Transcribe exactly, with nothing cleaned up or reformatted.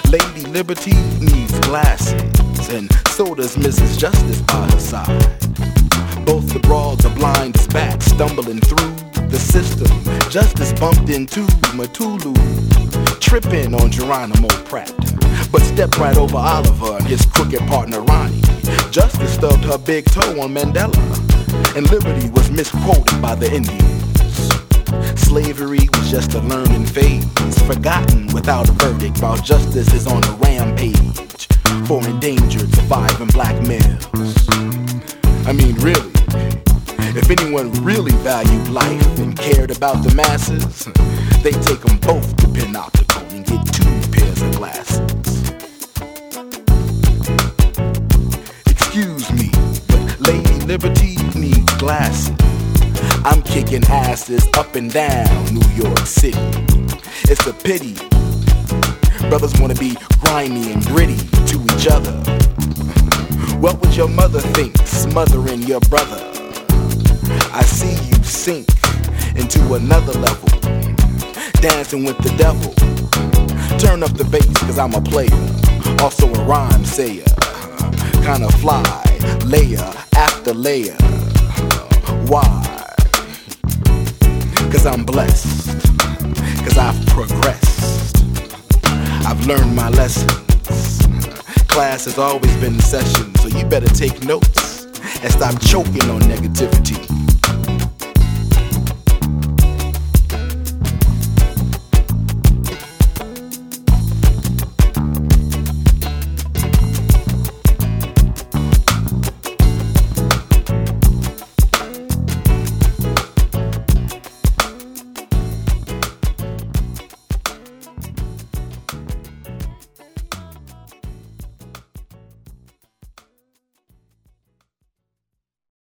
Lady Liberty needs glasses, and so does Missus Justice by her side. Both the broads are blind as bats, stumbling through the system. Justice bumped into Matulu, tripping on Geronimo Pratt, but stepped right over Oliver and his crooked partner Ronnie. Justice stubbed her big toe on Mandela, and Liberty was misquoted by the Indians. Slavery was just a learning phase, forgotten without a verdict, while justice is on a rampage for endangered surviving black males. I mean, really, if anyone really valued life and cared about the masses, they'd take them both to Panopticon and get two pairs of glasses. Excuse me, but Lady Liberty needs glasses. I'm kicking asses up and down New York City. It's a pity brothers wanna be grimy and gritty to each other. What would your mother think, smothering your brother? I see you sink into another level, dancing with the devil. Turn up the bass, cause I'm a player, also a rhyme sayer. Kinda fly, layer after layer. Why? Cause I'm blessed, cause I've progressed. I've learned my lessons. Class has always been in session, so you better take notes and stop choking on negativity.